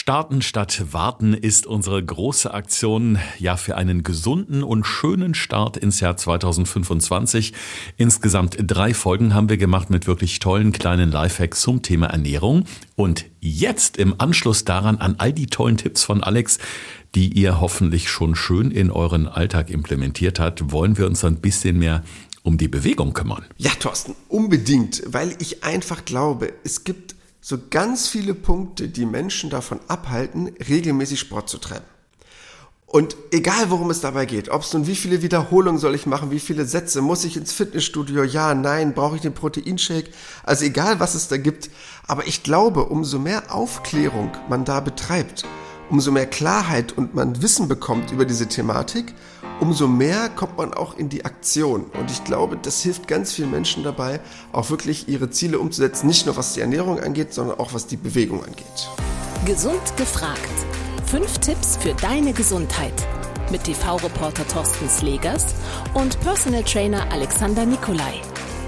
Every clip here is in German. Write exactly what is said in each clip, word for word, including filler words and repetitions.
Starten statt warten ist unsere große Aktion, ja, für einen gesunden und schönen Start ins Jahr zweitausendfünfundzwanzig. Insgesamt drei Folgen haben wir gemacht mit wirklich tollen kleinen Lifehacks zum Thema Ernährung. Und jetzt im Anschluss daran an all die tollen Tipps von Alex, die ihr hoffentlich schon schön in euren Alltag implementiert habt, wollen wir uns ein bisschen mehr um die Bewegung kümmern. Ja, Thorsten, unbedingt, weil ich einfach glaube, es gibt so ganz viele Punkte, die Menschen davon abhalten, regelmäßig Sport zu treiben. Und egal, worum es dabei geht, ob es nun, wie viele Wiederholungen soll ich machen, wie viele Sätze, muss ich ins Fitnessstudio, ja, nein, brauche ich den Proteinshake, also egal, was es da gibt. Aber ich glaube, umso mehr Aufklärung man da betreibt, umso mehr Klarheit und man Wissen bekommt über diese Thematik, umso mehr kommt man auch in die Aktion. Und ich glaube, das hilft ganz vielen Menschen dabei, auch wirklich ihre Ziele umzusetzen, nicht nur was die Ernährung angeht, sondern auch was die Bewegung angeht. Gesund gefragt. Fünf Tipps für deine Gesundheit. Mit T V-Reporter Thorsten Slegers und Personal Trainer Alexander Nikolai.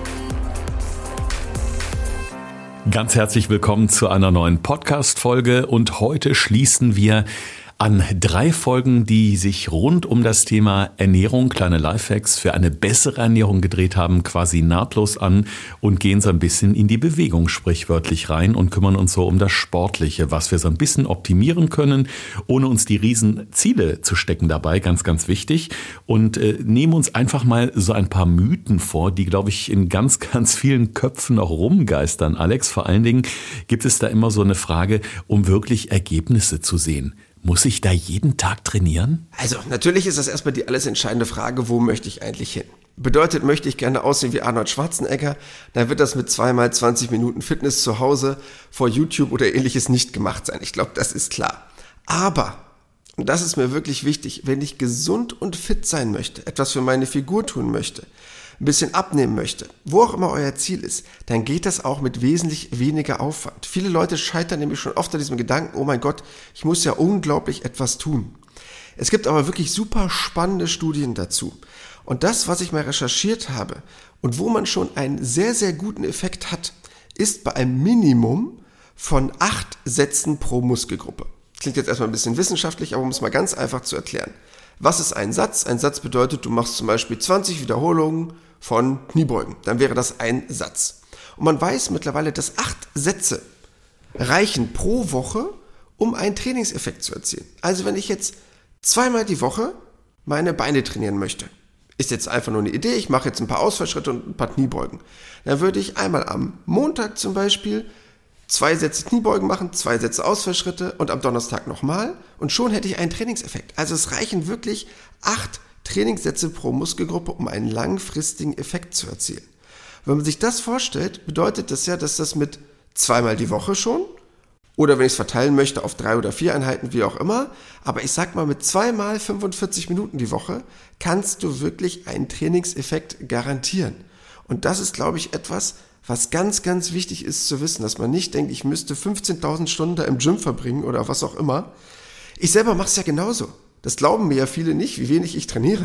Ganz herzlich willkommen zu einer neuen Podcast-Folge und heute schließen wir an drei Folgen, die sich rund um das Thema Ernährung, kleine Lifehacks für eine bessere Ernährung gedreht haben, quasi nahtlos an und gehen so ein bisschen in die Bewegung sprichwörtlich rein und kümmern uns so um das Sportliche, was wir so ein bisschen optimieren können, ohne uns die riesen Ziele zu stecken dabei, ganz, ganz wichtig. Und äh, nehmen uns einfach mal so ein paar Mythen vor, die, glaube ich, in ganz, ganz vielen Köpfen noch rumgeistern. Alex, vor allen Dingen gibt es da immer so eine Frage, um wirklich Ergebnisse zu sehen. Muss ich da jeden Tag trainieren? Also natürlich ist das erstmal die alles entscheidende Frage, wo möchte ich eigentlich hin? Bedeutet, möchte ich gerne aussehen wie Arnold Schwarzenegger, dann wird das mit zweimal zwanzig Minuten Fitness zu Hause vor YouTube oder ähnliches nicht gemacht sein. Ich glaube, das ist klar. Aber, und das ist mir wirklich wichtig, wenn ich gesund und fit sein möchte, etwas für meine Figur tun möchte, ein bisschen abnehmen möchte, wo auch immer euer Ziel ist, dann geht das auch mit wesentlich weniger Aufwand. Viele Leute scheitern nämlich schon oft an diesem Gedanken, oh mein Gott, ich muss ja unglaublich etwas tun. Es gibt aber wirklich super spannende Studien dazu. Und das, was ich mal recherchiert habe und wo man schon einen sehr, sehr guten Effekt hat, ist bei einem Minimum von acht Sätzen pro Muskelgruppe. Klingt jetzt erstmal ein bisschen wissenschaftlich, aber um es mal ganz einfach zu erklären. Was ist ein Satz? Ein Satz bedeutet, du machst zum Beispiel zwanzig Wiederholungen von Kniebeugen. Dann wäre das ein Satz. Und man weiß mittlerweile, dass acht Sätze reichen pro Woche, um einen Trainingseffekt zu erzielen. Also wenn ich jetzt zweimal die Woche meine Beine trainieren möchte, ist jetzt einfach nur eine Idee, ich mache jetzt ein paar Ausfallschritte und ein paar Kniebeugen, dann würde ich einmal am Montag zum Beispiel zwei Sätze Kniebeugen machen, zwei Sätze Ausfallschritte und am Donnerstag nochmal und schon hätte ich einen Trainingseffekt. Also es reichen wirklich acht Trainingssätze pro Muskelgruppe, um einen langfristigen Effekt zu erzielen. Wenn man sich das vorstellt, bedeutet das ja, dass das mit zweimal die Woche schon, oder wenn ich es verteilen möchte auf drei oder vier Einheiten, wie auch immer, aber ich sag mal mit zweimal fünfundvierzig Minuten die Woche kannst du wirklich einen Trainingseffekt garantieren. Und das ist, glaube ich, etwas, was ganz, ganz wichtig ist zu wissen, dass man nicht denkt, ich müsste fünfzehntausend Stunden da im Gym verbringen oder was auch immer. Ich selber mache es ja genauso. Das glauben mir ja viele nicht, wie wenig ich trainiere.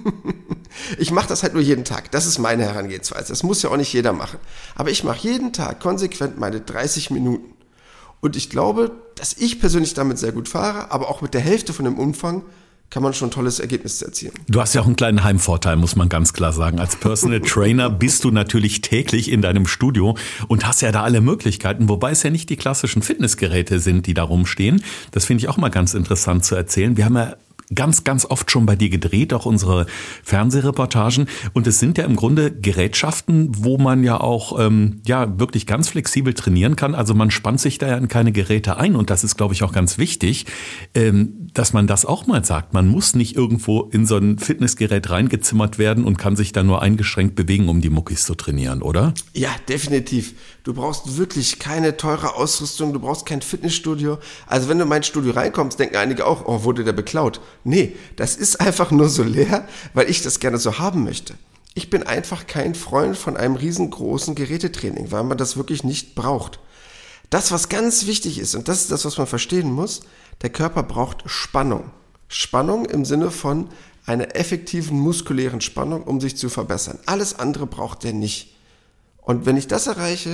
Ich mache das halt nur jeden Tag. Das ist meine Herangehensweise. Das muss ja auch nicht jeder machen. Aber ich mache jeden Tag konsequent meine dreißig Minuten. Und ich glaube, dass ich persönlich damit sehr gut fahre, aber auch mit der Hälfte von dem Umfang kann man schon ein tolles Ergebnis erzielen. Du hast ja auch einen kleinen Heimvorteil, muss man ganz klar sagen. Als Personal Trainer bist du natürlich täglich in deinem Studio und hast ja da alle Möglichkeiten, wobei es ja nicht die klassischen Fitnessgeräte sind, die da rumstehen. Das finde ich auch mal ganz interessant zu erzählen. Wir haben ja ganz, ganz oft schon bei dir gedreht, auch unsere Fernsehreportagen. Und es sind ja im Grunde Gerätschaften, wo man ja auch ähm, ja wirklich ganz flexibel trainieren kann. Also man spannt sich da ja in keine Geräte ein. Und das ist, glaube ich, auch ganz wichtig, ähm, dass man das auch mal sagt. Man muss nicht irgendwo in so ein Fitnessgerät reingezimmert werden und kann sich da nur eingeschränkt bewegen, um die Muckis zu trainieren, oder? Ja, definitiv. Du brauchst wirklich keine teure Ausrüstung, du brauchst kein Fitnessstudio. Also wenn du in mein Studio reinkommst, denken einige auch, oh, wurde der beklaut. Nee, das ist einfach nur so leer, weil ich das gerne so haben möchte. Ich bin einfach kein Freund von einem riesengroßen Gerätetraining, weil man das wirklich nicht braucht. Das, was ganz wichtig ist, und das ist das, was man verstehen muss, der Körper braucht Spannung. Spannung im Sinne von einer effektiven muskulären Spannung, um sich zu verbessern. Alles andere braucht er nicht. Und wenn ich das erreiche,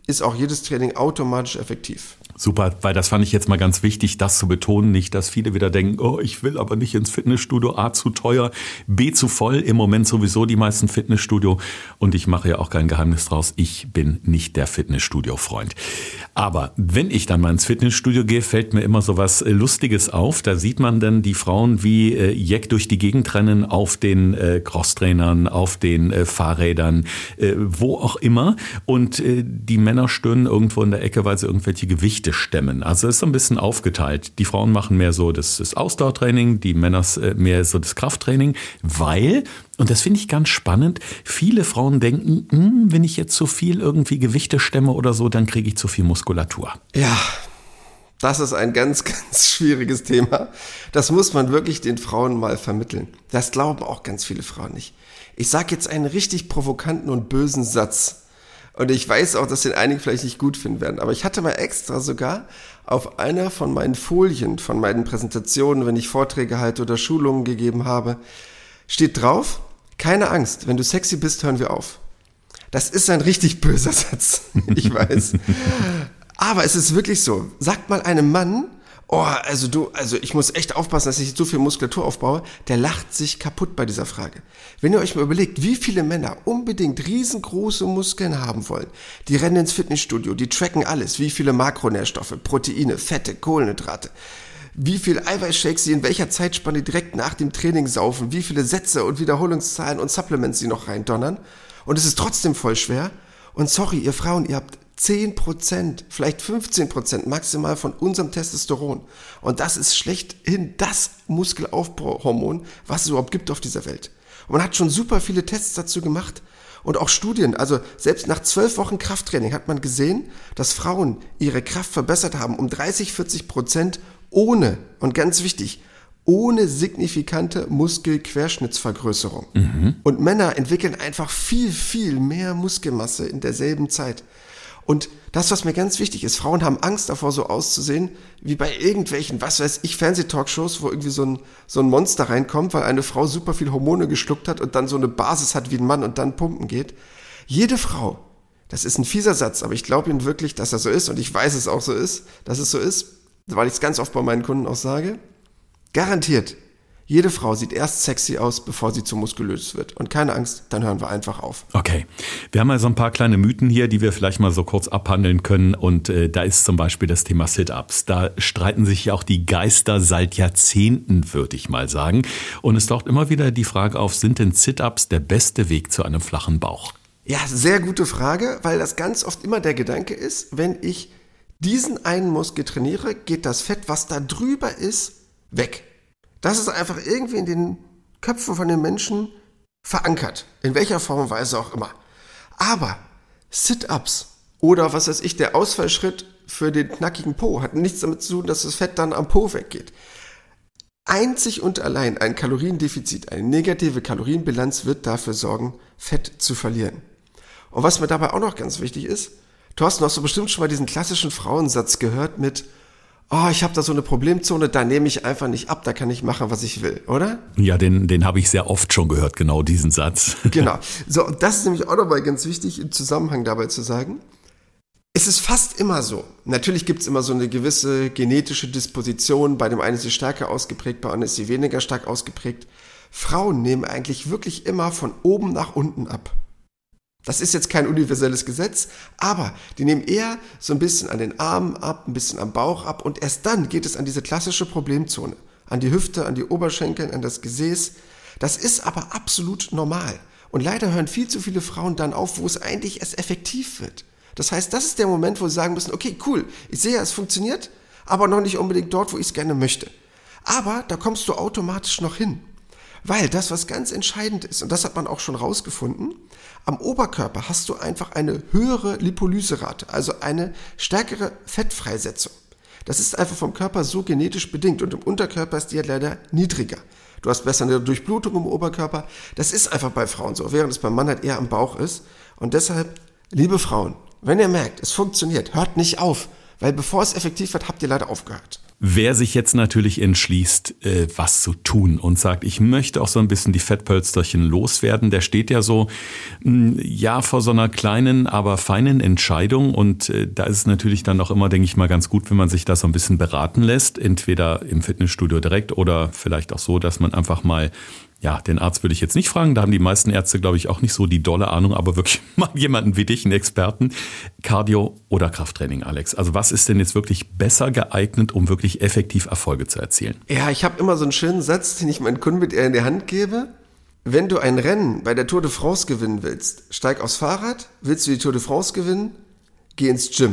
ist auch jedes Training automatisch effektiv. Super, weil das fand ich jetzt mal ganz wichtig, das zu betonen. Nicht, dass viele wieder denken, oh, ich will aber nicht ins Fitnessstudio, A, zu teuer, B, zu voll. Im Moment sowieso die meisten Fitnessstudio. Und ich mache ja auch kein Geheimnis draus, ich bin nicht der Fitnessstudio-Freund. Aber wenn ich dann mal ins Fitnessstudio gehe, fällt mir immer so was Lustiges auf. Da sieht man dann die Frauen wie äh, Jeck durch die Gegend rennen auf den äh, Crosstrainern, auf den äh, Fahrrädern, äh, wo auch immer. Und äh, die Männer stöhnen irgendwo in der Ecke, weil sie irgendwelche Gewichte stemmen. Also es ist so ein bisschen aufgeteilt. Die Frauen machen mehr so das, das Ausdauertraining, die Männer mehr so das Krafttraining, weil, und das finde ich ganz spannend, viele Frauen denken, hm, wenn ich jetzt so viel irgendwie Gewichte stemme oder so, dann kriege ich zu viel Muskulatur. Ja, das ist ein ganz, ganz schwieriges Thema. Das muss man wirklich den Frauen mal vermitteln. Das glauben auch ganz viele Frauen nicht. Ich sage jetzt einen richtig provokanten und bösen Satz. Und ich weiß auch, dass den einige vielleicht nicht gut finden werden. Aber ich hatte mal extra sogar auf einer von meinen Folien, von meinen Präsentationen, wenn ich Vorträge halte oder Schulungen gegeben habe, steht drauf, keine Angst, wenn du sexy bist, hören wir auf. Das ist ein richtig böser Satz, ich weiß. Aber es ist wirklich so. Sagt mal einem Mann, oh, also du, also ich muss echt aufpassen, dass ich so viel Muskulatur aufbaue, der lacht sich kaputt bei dieser Frage. Wenn ihr euch mal überlegt, wie viele Männer unbedingt riesengroße Muskeln haben wollen, die rennen ins Fitnessstudio, die tracken alles, wie viele Makronährstoffe, Proteine, Fette, Kohlenhydrate, wie viel Eiweißshakes sie in welcher Zeitspanne direkt nach dem Training saufen, wie viele Sätze und Wiederholungszahlen und Supplements sie noch reindonnern, und es ist trotzdem voll schwer. Und sorry, ihr Frauen, ihr habt zehn Prozent, vielleicht fünfzehn Prozent maximal von unserem Testosteron. Und das ist schlechthin das Muskelaufbauhormon, was es überhaupt gibt auf dieser Welt. Und man hat schon super viele Tests dazu gemacht und auch Studien. Also selbst nach zwölf Wochen Krafttraining hat man gesehen, dass Frauen ihre Kraft verbessert haben um dreißig, vierzig Prozent ohne, und ganz wichtig, ohne signifikante Muskelquerschnittsvergrößerung. Mhm. Und Männer entwickeln einfach viel, viel mehr Muskelmasse in derselben Zeit. Und das, was mir ganz wichtig ist, Frauen haben Angst davor, so auszusehen, wie bei irgendwelchen, was weiß ich, Fernsehtalkshows, wo irgendwie so ein, so ein Monster reinkommt, weil eine Frau super viel Hormone geschluckt hat und dann so eine Basis hat wie ein Mann und dann pumpen geht. Jede Frau, das ist ein fieser Satz, aber ich glaube Ihnen wirklich, dass das so ist, und ich weiß es auch so ist, dass es so ist, weil ich es ganz oft bei meinen Kunden auch sage. Garantiert, jede Frau sieht erst sexy aus, bevor sie zu muskulös wird. Und keine Angst, dann hören wir einfach auf. Okay, wir haben ja so ein paar kleine Mythen hier, die wir vielleicht mal so kurz abhandeln können. Und äh, da ist zum Beispiel das Thema Sit-Ups. Da streiten sich ja auch die Geister seit Jahrzehnten, würde ich mal sagen. Und es taucht immer wieder die Frage auf, sind denn Sit-Ups der beste Weg zu einem flachen Bauch? Ja, sehr gute Frage, weil das ganz oft immer der Gedanke ist, wenn ich diesen einen Muskel trainiere, geht das Fett, was da drüber ist, weg. Das ist einfach irgendwie in den Köpfen von den Menschen verankert. In welcher Form und Weise auch immer. Aber Sit-Ups oder was weiß ich, der Ausfallschritt für den knackigen Po hat nichts damit zu tun, dass das Fett dann am Po weggeht. Einzig und allein ein Kaloriendefizit, eine negative Kalorienbilanz wird dafür sorgen, Fett zu verlieren. Und was mir dabei auch noch ganz wichtig ist, Thorsten, hast du bestimmt schon mal diesen klassischen Frauensatz gehört mit oh, ich habe da so eine Problemzone, da nehme ich einfach nicht ab, da kann ich machen, was ich will, oder? Ja, den, den habe ich sehr oft schon gehört, genau diesen Satz. Genau. So, und das ist nämlich auch nochmal ganz wichtig im Zusammenhang dabei zu sagen. Es ist fast immer so. Natürlich gibt es immer so eine gewisse genetische Disposition. Bei dem einen ist sie stärker ausgeprägt, bei anderen ist sie weniger stark ausgeprägt. Frauen nehmen eigentlich wirklich immer von oben nach unten ab. Das ist jetzt kein universelles Gesetz, aber die nehmen eher so ein bisschen an den Armen ab, ein bisschen am Bauch ab und erst dann geht es an diese klassische Problemzone, an die Hüfte, an die Oberschenkel, an das Gesäß. Das ist aber absolut normal und leider hören viel zu viele Frauen dann auf, wo es eigentlich erst effektiv wird. Das heißt, das ist der Moment, wo sie sagen müssen, okay, cool, ich sehe, es funktioniert, aber noch nicht unbedingt dort, wo ich es gerne möchte. Aber da kommst du automatisch noch hin. Weil das, was ganz entscheidend ist, und das hat man auch schon rausgefunden, am Oberkörper hast du einfach eine höhere Lipolyserate, also eine stärkere Fettfreisetzung. Das ist einfach vom Körper so genetisch bedingt und im Unterkörper ist die ja leider niedriger. Du hast besser eine Durchblutung im Oberkörper. Das ist einfach bei Frauen so, während es beim Mann halt eher am Bauch ist. Und deshalb, liebe Frauen, wenn ihr merkt, es funktioniert, hört nicht auf, weil bevor es effektiv wird, habt ihr leider aufgehört. Wer sich jetzt natürlich entschließt, äh, was zu tun und sagt, ich möchte auch so ein bisschen die Fettpölsterchen loswerden, der steht ja so mh, ja vor so einer kleinen, aber feinen Entscheidung und äh, da ist es natürlich dann auch immer, denke ich mal, ganz gut, wenn man sich da so ein bisschen beraten lässt, entweder im Fitnessstudio direkt oder vielleicht auch so, dass man einfach mal, ja, den Arzt würde ich jetzt nicht fragen, da haben die meisten Ärzte, glaube ich, auch nicht so die dolle Ahnung, aber wirklich mal jemanden wie dich, einen Experten, Cardio oder Krafttraining, Alex. Also was ist denn jetzt wirklich besser geeignet, um wirklich effektiv Erfolge zu erzielen? Ja, ich habe immer so einen schönen Satz, den ich meinen Kunden mit in die Hand gebe. Wenn du ein Rennen bei der Tour de France gewinnen willst, steig aufs Fahrrad, willst du die Tour de France gewinnen, geh ins Gym.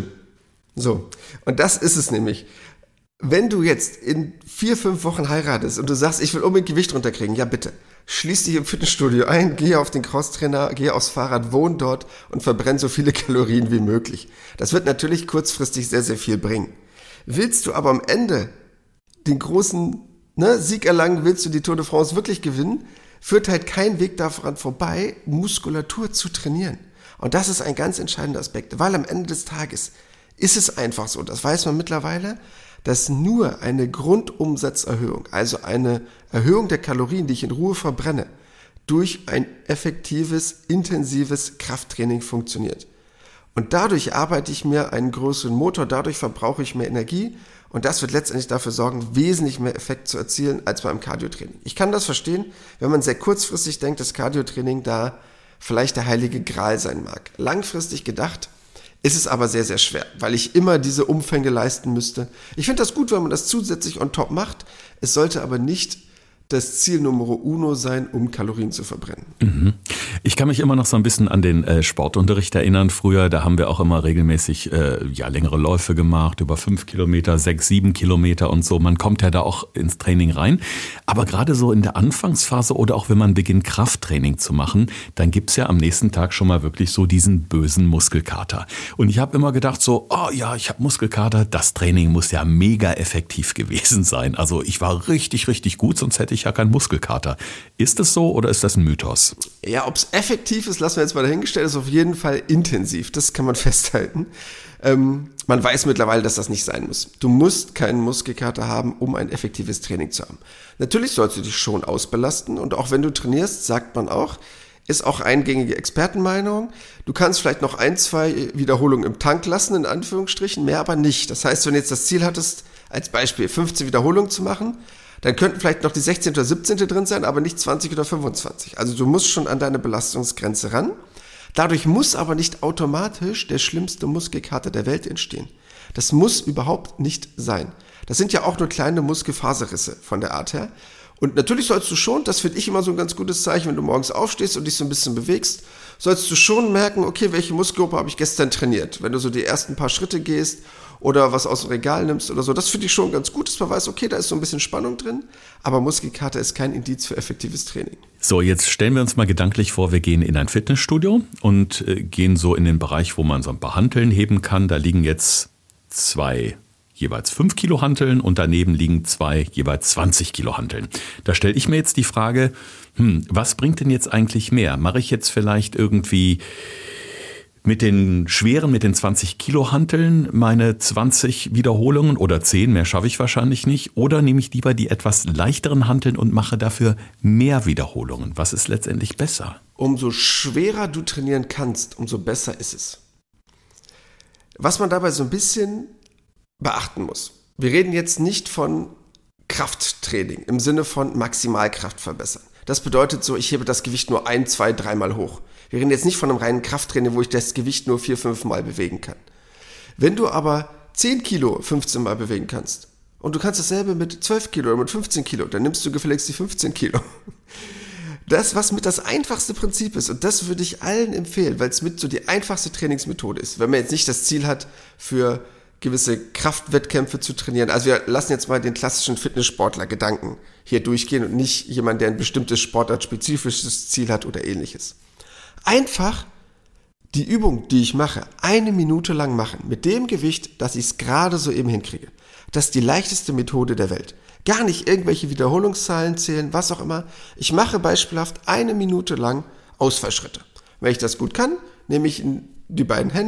So, und das ist es nämlich. Wenn du jetzt in vier, fünf Wochen heiratest und du sagst, ich will unbedingt Gewicht runterkriegen, ja bitte, schließ dich im Fitnessstudio ein, geh auf den Crosstrainer, geh aufs Fahrrad, wohn dort und verbrenn so viele Kalorien wie möglich. Das wird natürlich kurzfristig sehr, sehr viel bringen. Willst du aber am Ende den großen ne, Sieg erlangen, willst du die Tour de France wirklich gewinnen, führt halt kein Weg daran vorbei, Muskulatur zu trainieren. Und das ist ein ganz entscheidender Aspekt, weil am Ende des Tages ist es einfach so, das weiß man mittlerweile, dass nur eine Grundumsatzerhöhung, also eine Erhöhung der Kalorien, die ich in Ruhe verbrenne, durch ein effektives, intensives Krafttraining funktioniert. Und dadurch arbeite ich mir einen größeren Motor, dadurch verbrauche ich mehr Energie und das wird letztendlich dafür sorgen, wesentlich mehr Effekt zu erzielen als beim Cardiotraining. Ich kann das verstehen, wenn man sehr kurzfristig denkt, dass Cardiotraining da vielleicht der heilige Gral sein mag. Langfristig gedacht ist es aber sehr, sehr schwer, weil ich immer diese Umfänge leisten müsste. Ich finde das gut, wenn man das zusätzlich on top macht. Es sollte aber nicht das Ziel Numero uno sein, um Kalorien zu verbrennen. Mhm. Ich kann mich immer noch so ein bisschen an den äh, Sportunterricht erinnern. Früher, da haben wir auch immer regelmäßig äh, ja, längere Läufe gemacht, über fünf Kilometer, sechs, sieben Kilometer und so. Man kommt ja da auch ins Training rein. Aber gerade so in der Anfangsphase oder auch wenn man beginnt, Krafttraining zu machen, dann gibt's ja am nächsten Tag schon mal wirklich so diesen bösen Muskelkater. Und ich habe immer gedacht so, oh ja, ich habe Muskelkater, das Training muss ja mega effektiv gewesen sein. Also ich war richtig, richtig gut, sonst hätte ich ich ja keinen Muskelkater. Ist es so oder ist das ein Mythos? Ja, ob es effektiv ist, lassen wir jetzt mal dahingestellt, ist auf jeden Fall intensiv. Das kann man festhalten. Ähm, man weiß mittlerweile, dass das nicht sein muss. Du musst keinen Muskelkater haben, um ein effektives Training zu haben. Natürlich sollst du dich schon ausbelasten und auch wenn du trainierst, sagt man auch, ist auch eingängige Expertenmeinung. Du kannst vielleicht noch ein, zwei Wiederholungen im Tank lassen, in Anführungsstrichen, mehr aber nicht. Das heißt, wenn du jetzt das Ziel hattest, als Beispiel fünfzehn Wiederholungen zu machen, dann könnten vielleicht noch die sechzehnte oder siebzehnte drin sein, aber nicht zwanzig oder fünfundzwanzig. Also du musst schon an deine Belastungsgrenze ran. Dadurch muss aber nicht automatisch der schlimmste Muskelkater der Welt entstehen. Das muss überhaupt nicht sein. Das sind ja auch nur kleine Muskelfaserrisse von der Art her. Und natürlich sollst du schon, das finde ich immer so ein ganz gutes Zeichen, wenn du morgens aufstehst und dich so ein bisschen bewegst, sollst du schon merken, okay, welche Muskelgruppe habe ich gestern trainiert? Wenn du so die ersten paar Schritte gehst oder was aus dem Regal nimmst oder so, das finde ich schon ganz gut, dass man weiß, okay, da ist so ein bisschen Spannung drin, aber Muskelkater ist kein Indiz für effektives Training. So, jetzt stellen wir uns mal gedanklich vor, wir gehen in ein Fitnessstudio und äh, gehen so in den Bereich, wo man so ein paar Hanteln heben kann. Da liegen jetzt zwei jeweils fünf Kilo Hanteln und daneben liegen zwei jeweils zwanzig Kilo Hanteln. Da stelle ich mir jetzt die Frage, hm, was bringt denn jetzt eigentlich mehr? Mache ich jetzt vielleicht irgendwie mit den schweren, mit den zwanzig Kilo Hanteln meine zwanzig Wiederholungen oder zehn, mehr schaffe ich wahrscheinlich nicht, oder nehme ich lieber die etwas leichteren Hanteln und mache dafür mehr Wiederholungen? Was ist letztendlich besser? Umso schwerer du trainieren kannst, umso besser ist es. Was man dabei so ein bisschen beachten muss. Wir reden jetzt nicht von Krafttraining im Sinne von Maximalkraft verbessern. Das bedeutet so, ich hebe das Gewicht nur ein, zwei, dreimal hoch. Wir reden jetzt nicht von einem reinen Krafttraining, wo ich das Gewicht nur vier, fünf Mal bewegen kann. Wenn du aber zehn Kilo fünfzehn Mal bewegen kannst und du kannst dasselbe mit zwölf Kilo oder mit fünfzehn Kilo, dann nimmst du gefälligst die fünfzehn Kilo. Das, was mit das einfachste Prinzip ist, und das würde ich allen empfehlen, weil es mit so die einfachste Trainingsmethode ist, wenn man jetzt nicht das Ziel hat, für gewisse Kraftwettkämpfe zu trainieren. Also wir lassen jetzt mal den klassischen Fitnesssportler-Gedanken hier durchgehen und nicht jemand, der ein bestimmtes sportartspezifisches Ziel hat oder ähnliches. Einfach die Übung, die ich mache, eine Minute lang machen, mit dem Gewicht, dass ich es gerade so eben hinkriege. Das ist die leichteste Methode der Welt. Gar nicht irgendwelche Wiederholungszahlen zählen, was auch immer. Ich mache beispielhaft eine Minute lang Ausfallschritte. Wenn ich das gut kann, nehme ich die beiden Hände,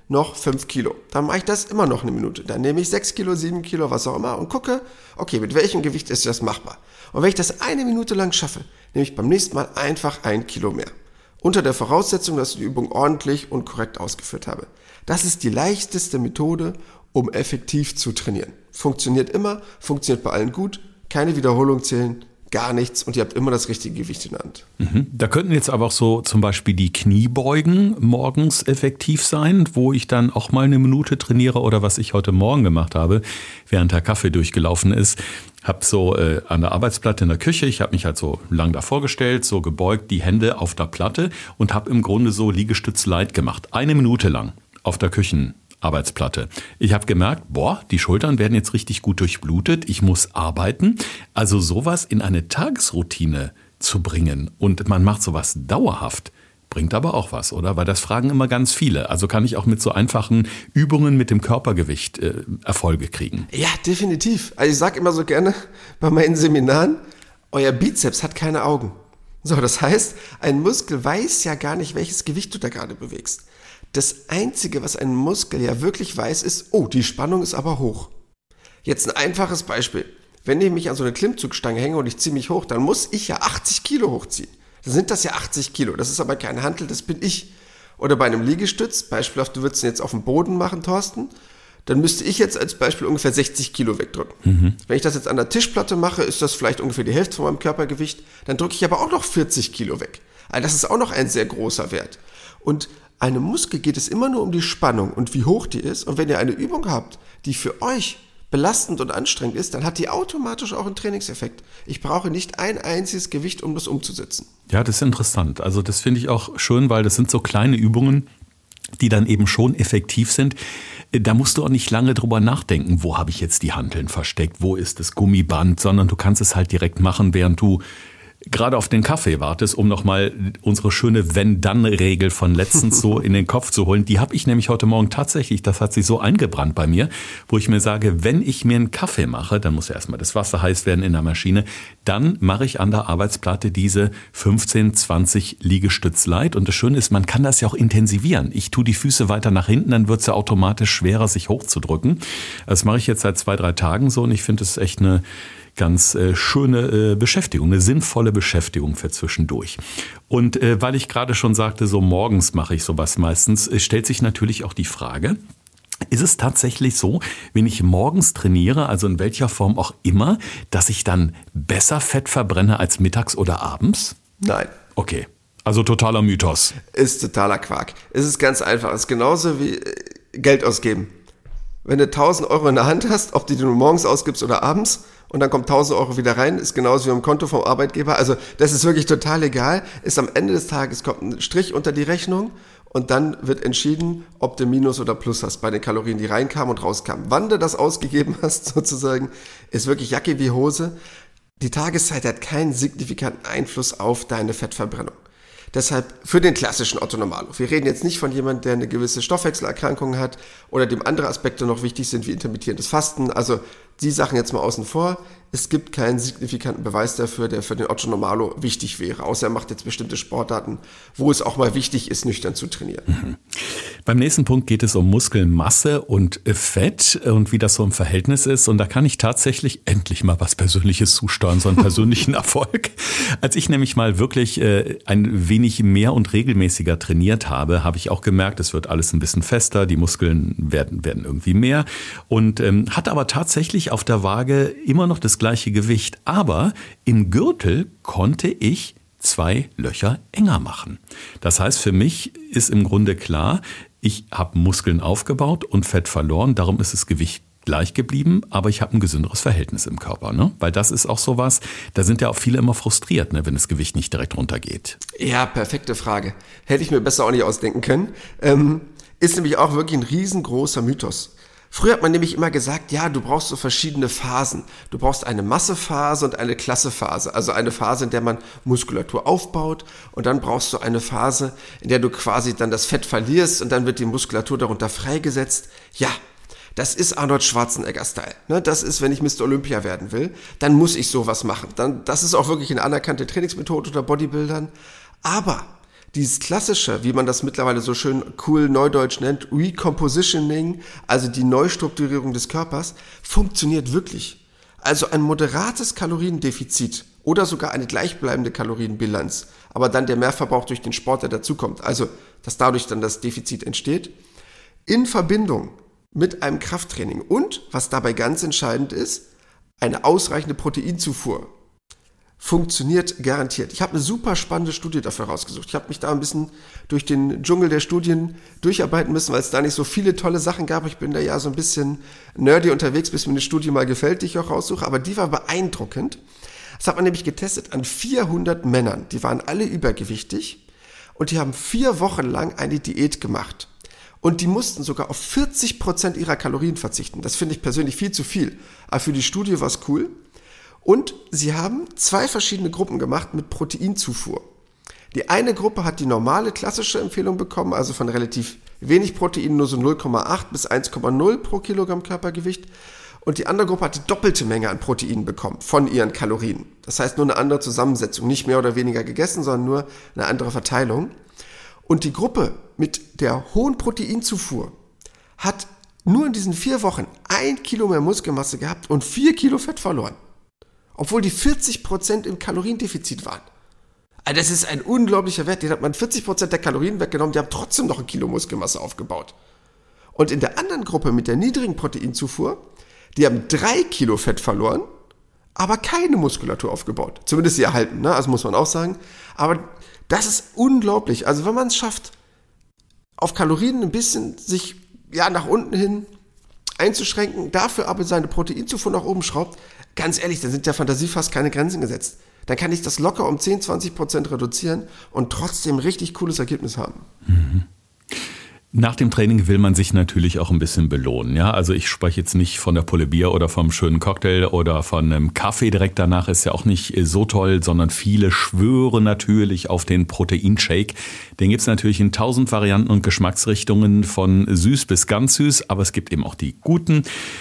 noch fünf Kilo. Dann mache ich das immer noch eine Minute. Dann nehme ich sechs Kilo, sieben Kilo, was auch immer und gucke, okay, mit welchem Gewicht ist das machbar? Und wenn ich das eine Minute lang schaffe, nehme ich beim nächsten Mal einfach ein Kilo mehr. Unter der Voraussetzung, dass ich die Übung ordentlich und korrekt ausgeführt habe. Das ist die leichteste Methode, um effektiv zu trainieren. Funktioniert immer, funktioniert bei allen gut, keine Wiederholung zählen, gar nichts und ihr habt immer das richtige Gewicht in der Hand. Mhm. Da könnten jetzt aber auch so zum Beispiel die Kniebeugen morgens effektiv sein, wo ich dann auch mal eine Minute trainiere oder was ich heute Morgen gemacht habe, während der Kaffee durchgelaufen ist. Habe so äh, an der Arbeitsplatte in der Küche, ich habe mich halt so lang davor gestellt, so gebeugt, die Hände auf der Platte und habe im Grunde so Liegestütz Light gemacht. Eine Minute lang auf der Küchenarbeitsplatte. Ich habe gemerkt, boah, die Schultern werden jetzt richtig gut durchblutet, ich muss arbeiten. Also sowas in eine Tagesroutine zu bringen und man macht sowas dauerhaft, bringt aber auch was, oder? Weil das fragen immer ganz viele. Also kann ich auch mit so einfachen Übungen mit dem Körpergewicht äh, Erfolge kriegen. Ja, definitiv. Also ich sage immer so gerne bei meinen Seminaren, euer Bizeps hat keine Augen. So, das heißt, ein Muskel weiß ja gar nicht, welches Gewicht du da gerade bewegst. Das Einzige, was ein Muskel ja wirklich weiß, ist, oh, die Spannung ist aber hoch. Jetzt ein einfaches Beispiel. Wenn ich mich an so eine Klimmzugstange hänge und ich ziehe mich hoch, dann muss ich ja achtzig Kilo hochziehen. Dann sind das ja achtzig Kilo. Das ist aber kein Hantel, das bin ich. Oder bei einem Liegestütz, beispielhaft, du würdest ihn jetzt auf dem Boden machen, Thorsten, dann müsste ich jetzt als Beispiel ungefähr sechzig Kilo wegdrücken. Mhm. Wenn ich das jetzt an der Tischplatte mache, ist das vielleicht ungefähr die Hälfte von meinem Körpergewicht. Dann drücke ich aber auch noch vierzig Kilo weg. Also das ist auch noch ein sehr großer Wert. Und einem Muskel geht es immer nur um die Spannung und wie hoch die ist. Und wenn ihr eine Übung habt, die für euch belastend und anstrengend ist, dann hat die automatisch auch einen Trainingseffekt. Ich brauche nicht ein einziges Gewicht, um das umzusetzen. Ja, das ist interessant. Also das finde ich auch schön, weil das sind so kleine Übungen, die dann eben schon effektiv sind. Da musst du auch nicht lange drüber nachdenken, wo habe ich jetzt die Hanteln versteckt, wo ist das Gummiband, sondern du kannst es halt direkt machen, während du gerade auf den Kaffee wartest, um nochmal unsere schöne Wenn-Dann-Regel von letztens so in den Kopf zu holen. Die habe ich nämlich heute Morgen tatsächlich, das hat sich so eingebrannt bei mir, wo ich mir sage, wenn ich mir einen Kaffee mache, dann muss ja erstmal das Wasser heiß werden in der Maschine, dann mache ich an der Arbeitsplatte diese fünfzehn, zwanzig Liegestütz Light. Und das Schöne ist, man kann das ja auch intensivieren. Ich tue die Füße weiter nach hinten, dann wird es ja automatisch schwerer, sich hochzudrücken. Das mache ich jetzt seit zwei, drei Tagen so und ich finde es echt eine ganz äh, schöne äh, Beschäftigung, eine sinnvolle Beschäftigung für zwischendurch. Und äh, weil ich gerade schon sagte, so morgens mache ich sowas meistens, äh, stellt sich natürlich auch die Frage, ist es tatsächlich so, wenn ich morgens trainiere, also in welcher Form auch immer, dass ich dann besser Fett verbrenne als mittags oder abends? Nein. Okay, also totaler Mythos. Ist totaler Quark. Es ist ganz einfach. Es ist genauso wie Geld ausgeben. Wenn du tausend Euro in der Hand hast, ob die du morgens ausgibst oder abends, und dann kommt tausend Euro wieder rein, ist genauso wie am Konto vom Arbeitgeber. Also das ist wirklich total egal. Ist am Ende des Tages kommt ein Strich unter die Rechnung und dann wird entschieden, ob du Minus oder Plus hast bei den Kalorien, die reinkamen und rauskamen. Wann du das ausgegeben hast, sozusagen, ist wirklich Jacke wie Hose. Die Tageszeit hat keinen signifikanten Einfluss auf deine Fettverbrennung. Deshalb für den klassischen Otto Normalo. Wir reden jetzt nicht von jemandem, der eine gewisse Stoffwechselerkrankung hat oder dem andere Aspekte noch wichtig sind, wie intermittierendes Fasten. Also die Sachen jetzt mal außen vor. Es gibt keinen signifikanten Beweis dafür, der für den Otto Normalo wichtig wäre. Außer er macht jetzt bestimmte Sportarten, wo es auch mal wichtig ist, nüchtern zu trainieren. Mhm. Beim nächsten Punkt geht es um Muskelmasse und Fett und wie das so im Verhältnis ist. Und da kann ich tatsächlich endlich mal was Persönliches zusteuern, so einen persönlichen Erfolg. Als ich nämlich mal wirklich äh, ein wenig mehr und regelmäßiger trainiert habe, habe ich auch gemerkt, es wird alles ein bisschen fester, die Muskeln werden, werden irgendwie mehr. Und ähm, hatte aber tatsächlich auf der Waage immer noch das gleiche Gewicht. Aber im Gürtel konnte ich zwei Löcher enger machen. Das heißt, für mich ist im Grunde klar, ich habe Muskeln aufgebaut und Fett verloren, darum ist das Gewicht gleich geblieben, aber ich habe ein gesünderes Verhältnis im Körper, ne? Weil das ist auch sowas, da sind ja auch viele immer frustriert, ne, wenn das Gewicht nicht direkt runtergeht. Ja, perfekte Frage. Hätte ich mir besser auch nicht ausdenken können. Ähm, ist nämlich auch wirklich ein riesengroßer Mythos. Früher hat man nämlich immer gesagt, ja, du brauchst so verschiedene Phasen. Du brauchst eine Massephase und eine Klassephase. Also eine Phase, in der man Muskulatur aufbaut und dann brauchst du eine Phase, in der du quasi dann das Fett verlierst und dann wird die Muskulatur darunter freigesetzt. Ja, das ist Arnold Schwarzenegger-Style. Ne? Das ist, wenn ich Mister Olympia werden will, dann muss ich sowas machen. Dann, das ist auch wirklich eine anerkannte Trainingsmethode unter Bodybuildern. Aber dieses klassische, wie man das mittlerweile so schön cool neudeutsch nennt, Recompositioning, also die Neustrukturierung des Körpers, funktioniert wirklich. Also ein moderates Kaloriendefizit oder sogar eine gleichbleibende Kalorienbilanz, aber dann der Mehrverbrauch durch den Sport, der dazukommt, also dass dadurch dann das Defizit entsteht, in Verbindung mit einem Krafttraining und, was dabei ganz entscheidend ist, eine ausreichende Proteinzufuhr. Funktioniert garantiert. Ich habe eine super spannende Studie dafür rausgesucht. Ich habe mich da ein bisschen durch den Dschungel der Studien durcharbeiten müssen, weil es da nicht so viele tolle Sachen gab. Ich bin da ja so ein bisschen nerdy unterwegs, bis mir eine Studie mal gefällt, die ich auch raussuche. Aber die war beeindruckend. Das hat man nämlich getestet an vierhundert Männern. Die waren alle übergewichtig und die haben vier Wochen lang eine Diät gemacht. Und die mussten sogar auf vierzig Prozent ihrer Kalorien verzichten. Das finde ich persönlich viel zu viel. Aber für die Studie war es cool. Und sie haben zwei verschiedene Gruppen gemacht mit Proteinzufuhr. Die eine Gruppe hat die normale klassische Empfehlung bekommen, also von relativ wenig Protein, nur so null Komma acht bis eins Komma null pro Kilogramm Körpergewicht. Und die andere Gruppe hat die doppelte Menge an Protein bekommen von ihren Kalorien. Das heißt nur eine andere Zusammensetzung, nicht mehr oder weniger gegessen, sondern nur eine andere Verteilung. Und die Gruppe mit der hohen Proteinzufuhr hat nur in diesen vier Wochen ein Kilo mehr Muskelmasse gehabt und vier Kilo Fett verloren. Obwohl die vierzig Prozent im Kaloriendefizit waren. Also das ist ein unglaublicher Wert. Den hat man vierzig Prozent der Kalorien weggenommen, die haben trotzdem noch ein Kilo Muskelmasse aufgebaut. Und in der anderen Gruppe mit der niedrigen Proteinzufuhr, die haben drei Kilo Fett verloren, aber keine Muskulatur aufgebaut. Zumindest sie erhalten, ne? Also muss man auch sagen. Aber das ist unglaublich. Also wenn man es schafft, auf Kalorien ein bisschen sich ja nach unten hin einzuschränken, dafür aber seine Proteinzufuhr nach oben schraubt, ganz ehrlich, da sind der Fantasie fast keine Grenzen gesetzt. Dann kann ich das locker um zehn, zwanzig Prozent reduzieren und trotzdem ein richtig cooles Ergebnis haben. Mhm. Nach dem Training will man sich natürlich auch ein bisschen belohnen. Ja, also ich spreche jetzt nicht von der Pulle Bier oder vom schönen Cocktail oder von einem Kaffee direkt danach, ist ja auch nicht so toll, sondern viele schwören natürlich auf den Proteinshake. Den gibt's natürlich in tausend Varianten und Geschmacksrichtungen, von süß bis ganz süß, aber es gibt eben auch die guten.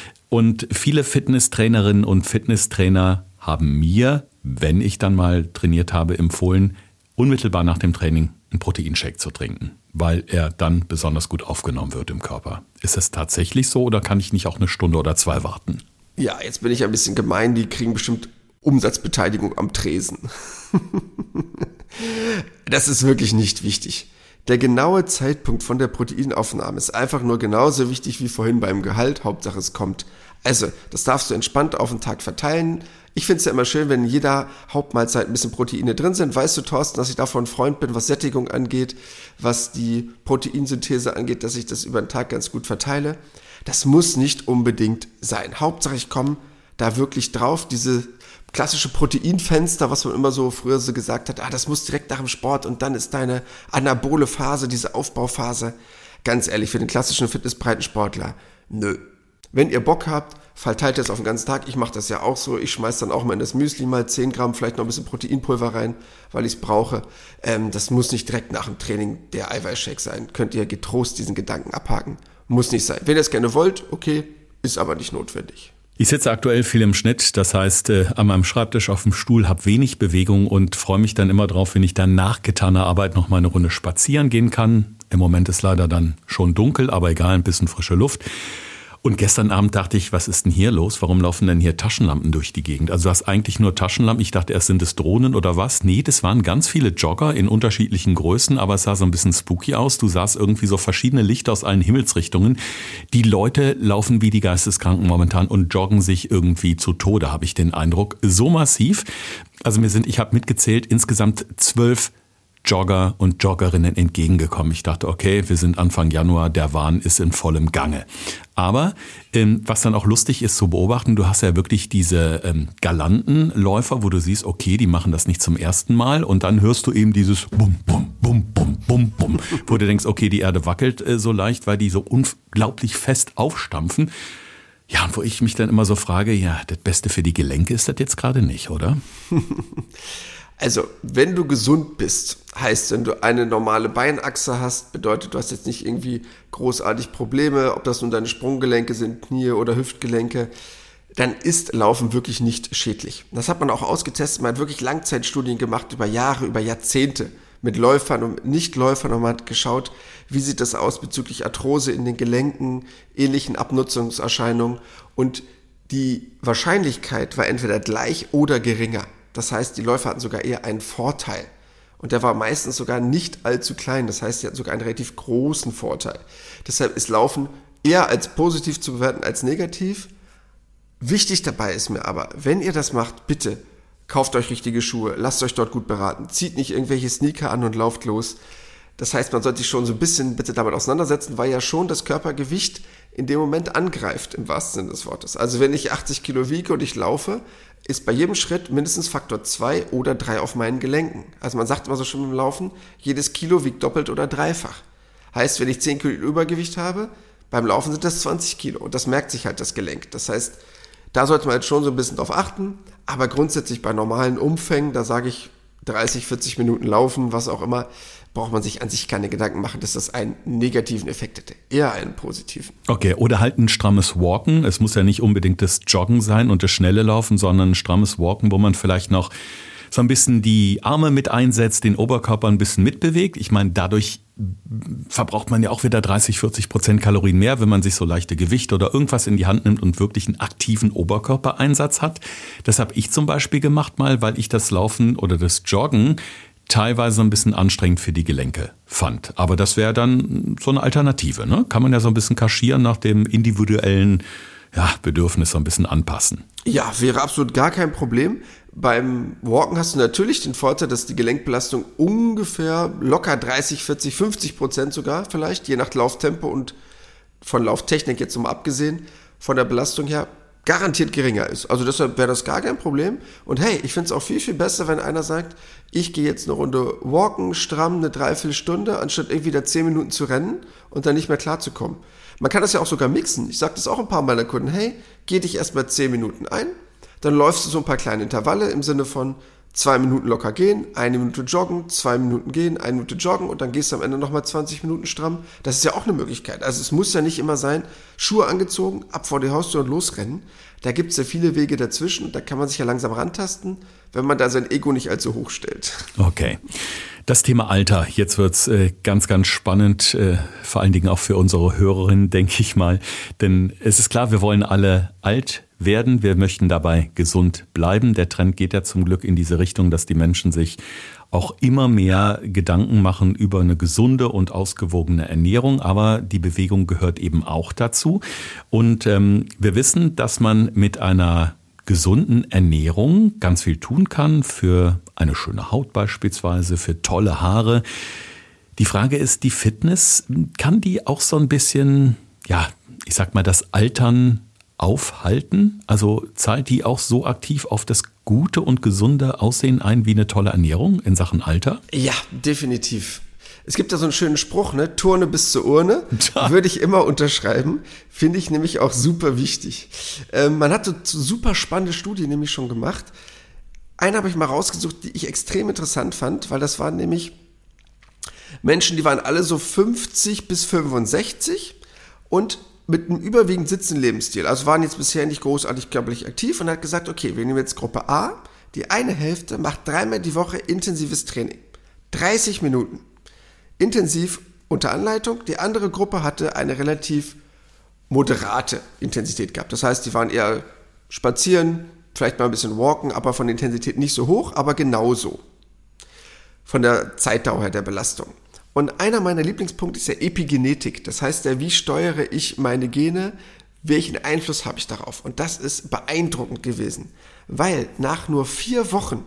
Und viele Fitnesstrainerinnen und Fitnesstrainer haben mir, wenn ich dann mal trainiert habe, empfohlen, unmittelbar nach dem Training einen Proteinshake zu trinken, weil er dann besonders gut aufgenommen wird im Körper. Ist es tatsächlich so oder kann ich nicht auch eine Stunde oder zwei warten? Ja, jetzt bin ich ein bisschen gemein, die kriegen bestimmt Umsatzbeteiligung am Tresen. Das ist wirklich nicht wichtig. Der genaue Zeitpunkt von der Proteinaufnahme ist einfach nur genauso wichtig wie vorhin beim Gehalt. Hauptsache es kommt. Also, das darfst du entspannt auf den Tag verteilen. Ich finde es ja immer schön, wenn in jeder Hauptmahlzeit ein bisschen Proteine drin sind. Weißt du, Thorsten, dass ich davon ein Freund bin, was Sättigung angeht, was die Proteinsynthese angeht, dass ich das über den Tag ganz gut verteile. Das muss nicht unbedingt sein. Hauptsache ich komme da wirklich drauf, diese klassische Proteinfenster, was man immer so früher so gesagt hat, ah, das muss direkt nach dem Sport und dann ist deine anabole Phase, diese Aufbauphase. Ganz ehrlich, für den klassischen Fitnessbreitensportler, nö. Wenn ihr Bock habt, verteilt das auf den ganzen Tag. Ich mache das ja auch so. Ich schmeiß dann auch mal in das Müsli mal zehn Gramm, vielleicht noch ein bisschen Proteinpulver rein, weil ich es brauche. Ähm, das muss nicht direkt nach dem Training der Eiweißshake sein. Könnt ihr getrost diesen Gedanken abhaken. Muss nicht sein. Wenn ihr es gerne wollt, okay, ist aber nicht notwendig. Ich sitze aktuell viel im Schnitt, das heißt äh, an meinem Schreibtisch auf dem Stuhl, habe wenig Bewegung und freue mich dann immer drauf, wenn ich dann nach getaner Arbeit noch mal eine Runde spazieren gehen kann. Im Moment ist leider dann schon dunkel, aber egal, ein bisschen frische Luft. Und gestern Abend dachte ich, was ist denn hier los? Warum laufen denn hier Taschenlampen durch die Gegend? Also du hast eigentlich nur Taschenlampen. Ich dachte erst, sind es Drohnen oder was? Nee, das waren ganz viele Jogger in unterschiedlichen Größen, aber es sah so ein bisschen spooky aus. Du sahst irgendwie so verschiedene Lichter aus allen Himmelsrichtungen. Die Leute laufen wie die Geisteskranken momentan und joggen sich irgendwie zu Tode, habe ich den Eindruck. So massiv. Also mir sind, ich habe mitgezählt, insgesamt zwölf Jogger und Joggerinnen entgegengekommen. Ich dachte, okay, wir sind Anfang Januar, der Wahn ist in vollem Gange. Aber ähm, was dann auch lustig ist zu beobachten, du hast ja wirklich diese ähm, galanten Läufer, wo du siehst, okay, die machen das nicht zum ersten Mal und dann hörst du eben dieses Bum, Bum, Bum, Bum, Bum, Bum, wo du denkst, okay, die Erde wackelt äh, so leicht, weil die so unglaublich fest aufstampfen. Ja, und wo ich mich dann immer so frage, ja, das Beste für die Gelenke ist das jetzt gerade nicht, oder? Also, wenn du gesund bist, heißt, wenn du eine normale Beinachse hast, bedeutet, du hast jetzt nicht irgendwie großartig Probleme, ob das nun deine Sprunggelenke sind, Knie oder Hüftgelenke, dann ist Laufen wirklich nicht schädlich. Das hat man auch ausgetestet, man hat wirklich Langzeitstudien gemacht über Jahre, über Jahrzehnte. mit Läufern und Nichtläufern und man hat geschaut, wie sieht das aus bezüglich Arthrose in den Gelenken, ähnlichen Abnutzungserscheinungen und die Wahrscheinlichkeit war entweder gleich oder geringer. Das heißt, die Läufer hatten sogar eher einen Vorteil. Und der war meistens sogar nicht allzu klein. Das heißt, sie hatten sogar einen relativ großen Vorteil. Deshalb ist Laufen eher als positiv zu bewerten als negativ. Wichtig dabei ist mir aber, wenn ihr das macht, bitte kauft euch richtige Schuhe, lasst euch dort gut beraten, zieht nicht irgendwelche Sneaker an und lauft los. Das heißt, man sollte sich schon so ein bisschen bitte damit auseinandersetzen, weil ja schon das Körpergewicht in dem Moment angreift, im wahrsten Sinne des Wortes. Also wenn ich achtzig Kilo wiege und ich laufe, ist bei jedem Schritt mindestens Faktor zwei oder drei auf meinen Gelenken. Also man sagt immer so schön beim Laufen, jedes Kilo wiegt doppelt oder dreifach. Heißt, wenn ich zehn Kilo Übergewicht habe, beim Laufen sind das zwanzig Kilo und das merkt sich halt das Gelenk. Das heißt, da sollte man jetzt schon so ein bisschen drauf achten, aber grundsätzlich bei normalen Umfängen, da sage ich dreißig, vierzig Minuten laufen, was auch immer, braucht man sich an sich keine Gedanken machen, dass das einen negativen Effekt hätte, eher einen positiven. Okay, oder halt ein strammes Walken. Es muss ja nicht unbedingt das Joggen sein und das schnelle Laufen, sondern ein strammes Walken, wo man vielleicht noch so ein bisschen die Arme mit einsetzt, den Oberkörper ein bisschen mitbewegt. Ich meine, dadurch verbraucht man ja auch wieder dreißig, vierzig Prozent Kalorien mehr, wenn man sich so leichte Gewichte oder irgendwas in die Hand nimmt und wirklich einen aktiven Oberkörpereinsatz hat. Das habe ich zum Beispiel gemacht mal, weil ich das Laufen oder das Joggen teilweise ein bisschen anstrengend für die Gelenke fand. Aber das wäre dann so eine Alternative, ne? Kann man ja so ein bisschen kaschieren nach dem individuellen ja, Bedürfnis so ein bisschen anpassen. Ja, wäre absolut gar kein Problem. Beim Walken hast du natürlich den Vorteil, dass die Gelenkbelastung ungefähr locker dreißig, vierzig, fünfzig Prozent sogar vielleicht, je nach Lauftempo und von Lauftechnik jetzt mal abgesehen, von der Belastung her garantiert geringer ist. Also deshalb wäre das gar kein Problem. Und hey, ich finde es auch viel, viel besser, wenn einer sagt, ich gehe jetzt eine Runde walken, stramm, eine Dreiviertelstunde, anstatt irgendwie da zehn Minuten zu rennen und dann nicht mehr klarzukommen. Man kann das ja auch sogar mixen. Ich sage das auch ein paar meiner Kunden, hey, geh dich erstmal zehn Minuten ein, dann läufst du so ein paar kleine Intervalle im Sinne von zwei Minuten locker gehen, eine Minute joggen, zwei Minuten gehen, eine Minute joggen und dann gehst du am Ende nochmal zwanzig Minuten stramm. Das ist ja auch eine Möglichkeit. Also es muss ja nicht immer sein, Schuhe angezogen, ab vor die Haustür und losrennen. Da gibt es ja viele Wege dazwischen. Da kann man sich ja langsam rantasten, wenn man da sein Ego nicht allzu hoch stellt. Okay. Das Thema Alter, jetzt wird's äh, ganz, ganz spannend, äh, vor allen Dingen auch für unsere Hörerinnen, denke ich mal. Denn es ist klar, wir wollen alle alt werden, wir möchten dabei gesund bleiben. Der Trend geht ja zum Glück in diese Richtung, dass die Menschen sich auch immer mehr Gedanken machen über eine gesunde und ausgewogene Ernährung. Aber die Bewegung gehört eben auch dazu. Und ähm, wir wissen, dass man mit einer gesunden Ernährung ganz viel tun kann, für eine schöne Haut beispielsweise, für tolle Haare. Die Frage ist, die Fitness, kann die auch so ein bisschen, ja, ich sag mal, das Altern aufhalten? Also zahlt die auch so aktiv auf das gute und gesunde Aussehen ein wie eine tolle Ernährung in Sachen Alter? Ja, definitiv. Es gibt da so einen schönen Spruch, ne? Turne bis zur Urne, ja. Würde ich immer unterschreiben, finde ich nämlich auch super wichtig. Ähm, man hat so super spannende Studien nämlich schon gemacht. Eine habe ich mal rausgesucht, die ich extrem interessant fand, weil das waren nämlich Menschen, die waren alle so fünfzig bis fünfundsechzig und mit einem überwiegend sitzenden Lebensstil. Also waren jetzt bisher nicht großartig körperlich aktiv und hat gesagt, okay, wir nehmen jetzt Gruppe A, die eine Hälfte macht dreimal die Woche intensives Training. dreißig Minuten. Intensiv unter Anleitung. Die andere Gruppe hatte eine relativ moderate Intensität gehabt. Das heißt, die waren eher spazieren, vielleicht mal ein bisschen walken, aber von der Intensität nicht so hoch, aber genauso. Von der Zeitdauer her der Belastung. Und einer meiner Lieblingspunkte ist ja Epigenetik. Das heißt ja, wie steuere ich meine Gene, welchen Einfluss habe ich darauf? Und das ist beeindruckend gewesen, weil nach nur vier Wochen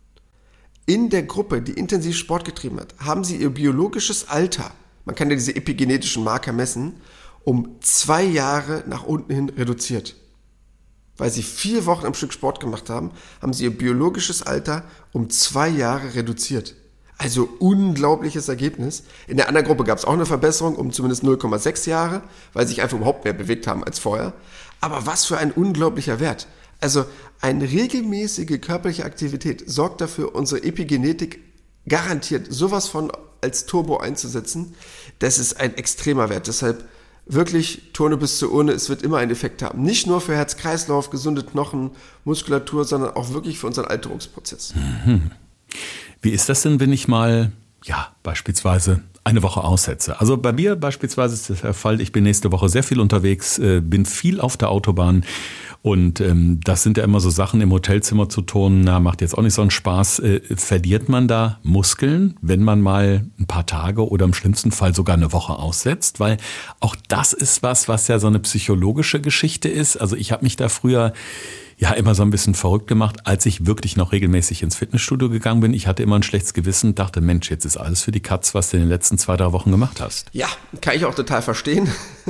in der Gruppe, die intensiv Sport getrieben hat, haben sie ihr biologisches Alter, man kann ja diese epigenetischen Marker messen, um zwei Jahre nach unten hin reduziert. Weil sie vier Wochen am Stück Sport gemacht haben, haben sie ihr biologisches Alter um zwei Jahre reduziert. Also unglaubliches Ergebnis. In der anderen Gruppe gab es auch eine Verbesserung um zumindest null Komma sechs Jahre, weil sie sich einfach überhaupt mehr bewegt haben als vorher. Aber was für ein unglaublicher Wert. Also eine regelmäßige körperliche Aktivität sorgt dafür, unsere Epigenetik garantiert sowas von als Turbo einzusetzen. Das ist ein extremer Wert. Deshalb wirklich Turne bis zur Urne, es wird immer einen Effekt haben. Nicht nur für Herz-Kreislauf, gesunde Knochen, Muskulatur, sondern auch wirklich für unseren Alterungsprozess. Mhm. Wie ist das denn, wenn ich mal ja, beispielsweise eine Woche aussetze. Also bei mir beispielsweise ist das der Fall, ich bin nächste Woche sehr viel unterwegs, bin viel auf der Autobahn und ähm, das sind ja immer so Sachen, im Hotelzimmer zu turnen, na, macht jetzt auch nicht so einen Spaß. Äh, verliert man da Muskeln, wenn man mal ein paar Tage oder im schlimmsten Fall sogar eine Woche aussetzt? Weil auch das ist was, was ja so eine psychologische Geschichte ist. Also ich habe mich da früher ja immer so ein bisschen verrückt gemacht, als ich wirklich noch regelmäßig ins Fitnessstudio gegangen bin. Ich hatte immer ein schlechtes Gewissen und dachte, Mensch, jetzt ist alles für die Katz, was du in den letzten zwei, drei Wochen gemacht hast. Ja, kann ich auch total verstehen.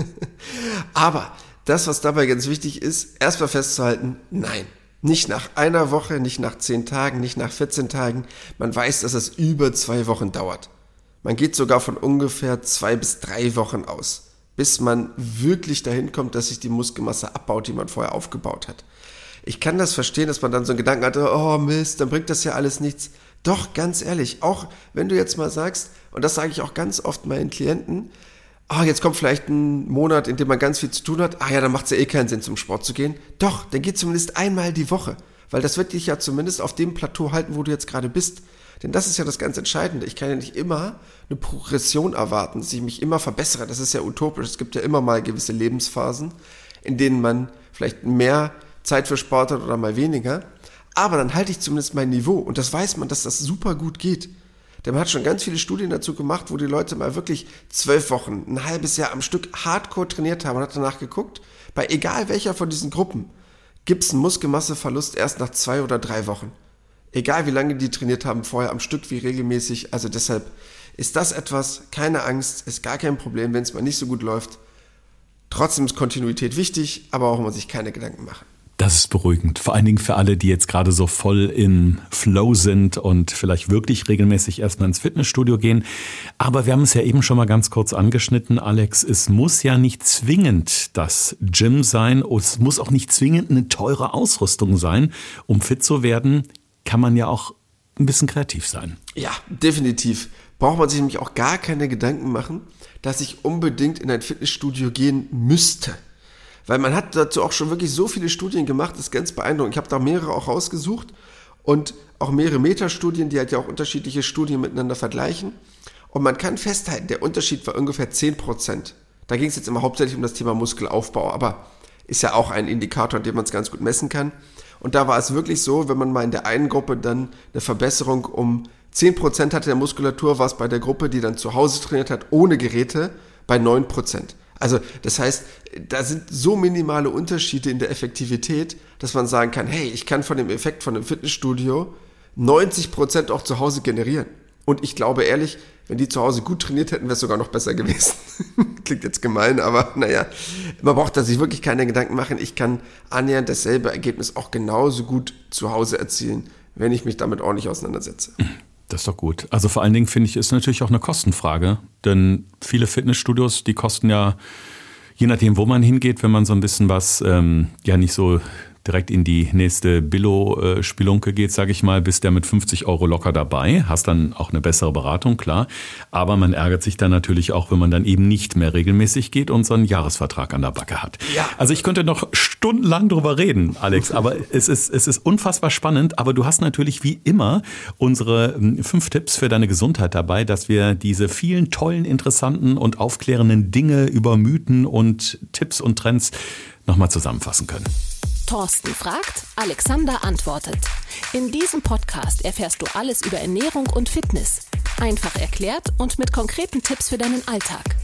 Aber das, was dabei ganz wichtig ist, erstmal festzuhalten, nein. Nicht nach einer Woche, nicht nach zehn Tagen, nicht nach vierzehn Tagen. Man weiß, dass es über zwei Wochen dauert. Man geht sogar von ungefähr zwei bis drei Wochen aus, bis man wirklich dahin kommt, dass sich die Muskelmasse abbaut, die man vorher aufgebaut hat. Ich kann das verstehen, dass man dann so einen Gedanken hatte, oh Mist, dann bringt das ja alles nichts. Doch, ganz ehrlich, auch wenn du jetzt mal sagst, und das sage ich auch ganz oft meinen Klienten, ah, oh, jetzt kommt vielleicht ein Monat, in dem man ganz viel zu tun hat, ah ja, dann macht es ja eh keinen Sinn, zum Sport zu gehen. Doch, dann geh zumindest einmal die Woche, weil das wird dich ja zumindest auf dem Plateau halten, wo du jetzt gerade bist. Denn das ist ja das ganz Entscheidende. Ich kann ja nicht immer eine Progression erwarten, dass ich mich immer verbessere. Das ist ja utopisch. Es gibt ja immer mal gewisse Lebensphasen, in denen man vielleicht mehr Zeit für Sport hat oder mal weniger. Aber dann halte ich zumindest mein Niveau. Und das weiß man, dass das super gut geht. Denn man hat schon ganz viele Studien dazu gemacht, wo die Leute mal wirklich zwölf Wochen, ein halbes Jahr am Stück hardcore trainiert haben und hat danach geguckt, bei egal welcher von diesen Gruppen gibt es einen Muskelmasseverlust erst nach zwei oder drei Wochen. Egal wie lange die trainiert haben, vorher am Stück, wie regelmäßig. Also deshalb ist das etwas, keine Angst, ist gar kein Problem, wenn es mal nicht so gut läuft. Trotzdem ist Kontinuität wichtig, aber auch immer sich keine Gedanken machen. Das ist beruhigend. Vor allen Dingen für alle, die jetzt gerade so voll in Flow sind und vielleicht wirklich regelmäßig erstmal ins Fitnessstudio gehen. Aber wir haben es ja eben schon mal ganz kurz angeschnitten, Alex. Es muss ja nicht zwingend das Gym sein. Es muss auch nicht zwingend eine teure Ausrüstung sein. Um fit zu werden, kann man ja auch ein bisschen kreativ sein. Ja, definitiv. Braucht man sich nämlich auch gar keine Gedanken machen, dass ich unbedingt in ein Fitnessstudio gehen müsste. Weil man hat dazu auch schon wirklich so viele Studien gemacht, das ist ganz beeindruckend. Ich habe da mehrere auch rausgesucht und auch mehrere Metastudien, die halt ja auch unterschiedliche Studien miteinander vergleichen. Und man kann festhalten, der Unterschied war ungefähr zehn Prozent. Da ging es jetzt immer hauptsächlich um das Thema Muskelaufbau, aber ist ja auch ein Indikator, den man es ganz gut messen kann. Und da war es wirklich so, wenn man mal in der einen Gruppe dann eine Verbesserung um zehn Prozent hatte der Muskulatur, war es bei der Gruppe, die dann zu Hause trainiert hat, ohne Geräte, bei neun Prozent. Also das heißt, da sind so minimale Unterschiede in der Effektivität, dass man sagen kann, hey, ich kann von dem Effekt von einem Fitnessstudio neunzig Prozent auch zu Hause generieren. Und ich glaube ehrlich, wenn die zu Hause gut trainiert hätten, wäre es sogar noch besser gewesen. Klingt jetzt gemein, aber naja, man braucht da sich wirklich keine Gedanken machen. Ich kann annähernd dasselbe Ergebnis auch genauso gut zu Hause erzielen, wenn ich mich damit ordentlich auseinandersetze. Das ist doch gut. Also vor allen Dingen finde ich, ist natürlich auch eine Kostenfrage, denn viele Fitnessstudios, die kosten ja, je nachdem, wo man hingeht, wenn man so ein bisschen was, ähm, ja nicht so direkt in die nächste Billo-Spelunke geht, sage ich mal, bist der mit fünfzig Euro locker dabei, hast dann auch eine bessere Beratung, klar. Aber man ärgert sich dann natürlich auch, wenn man dann eben nicht mehr regelmäßig geht und so einen Jahresvertrag an der Backe hat. Ja. Also ich könnte noch stundenlang drüber reden, Alex, aber es ist, es ist unfassbar spannend. Aber du hast natürlich wie immer unsere fünf Tipps für deine Gesundheit dabei, dass wir diese vielen tollen, interessanten und aufklärenden Dinge über Mythen und Tipps und Trends nochmal zusammenfassen können. Thorsten fragt, Alexander antwortet. In diesem Podcast erfährst du alles über Ernährung und Fitness. Einfach erklärt und mit konkreten Tipps für deinen Alltag.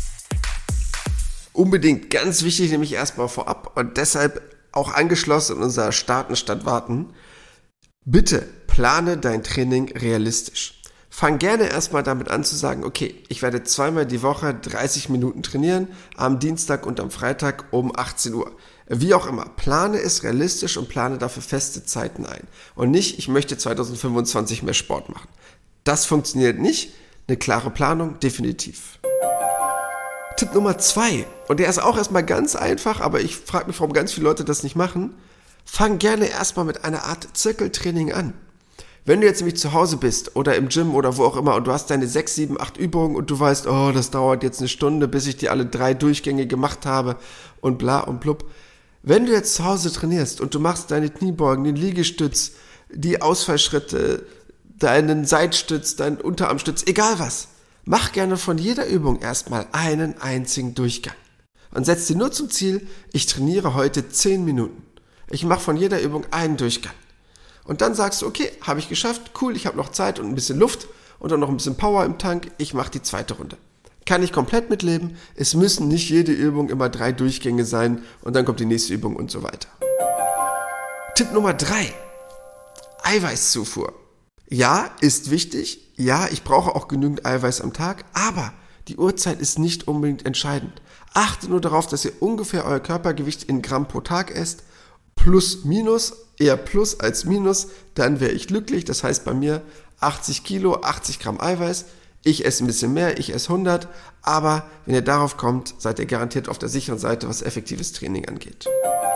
Unbedingt, ganz wichtig, nämlich erstmal vorab und deshalb auch angeschlossen in unser Starten statt Warten. Bitte plane dein Training realistisch. Fang gerne erstmal damit an zu sagen, okay, ich werde zweimal die Woche dreißig Minuten trainieren, am Dienstag und am Freitag um achtzehn Uhr. Wie auch immer, plane es realistisch und plane dafür feste Zeiten ein. Und nicht, ich möchte zwanzig fünfundzwanzig mehr Sport machen. Das funktioniert nicht. Eine klare Planung, definitiv. Tipp Nummer zwei, und der ist auch erstmal ganz einfach, aber ich frage mich, warum ganz viele Leute das nicht machen. Fang gerne erstmal mit einer Art Zirkeltraining an. Wenn du jetzt nämlich zu Hause bist oder im Gym oder wo auch immer und du hast deine sechs, sieben, acht Übungen und du weißt, oh, das dauert jetzt eine Stunde, bis ich die alle drei Durchgänge gemacht habe und bla und blub. Wenn du jetzt zu Hause trainierst und du machst deine Kniebeugen, den Liegestütz, die Ausfallschritte, deinen Seitstütz, deinen Unterarmstütz, egal was. Mach gerne von jeder Übung erstmal einen einzigen Durchgang. Und setz dir nur zum Ziel, ich trainiere heute zehn Minuten. Ich mache von jeder Übung einen Durchgang. Und dann sagst du, okay, habe ich geschafft, cool, ich habe noch Zeit und ein bisschen Luft und dann noch ein bisschen Power im Tank, ich mache die zweite Runde. Kann ich komplett mitleben, es müssen nicht jede Übung immer drei Durchgänge sein und dann kommt die nächste Übung und so weiter. Tipp Nummer drei, Eiweißzufuhr. Ja, ist wichtig, ja, ich brauche auch genügend Eiweiß am Tag, aber die Uhrzeit ist nicht unbedingt entscheidend. Achtet nur darauf, dass ihr ungefähr euer Körpergewicht in Gramm pro Tag esst, plus minus, eher plus als minus, dann wäre ich glücklich. Das heißt bei mir achtzig Kilo, achtzig Gramm Eiweiß. Ich esse ein bisschen mehr, ich esse hundert, aber wenn ihr darauf kommt, seid ihr garantiert auf der sicheren Seite, was effektives Training angeht.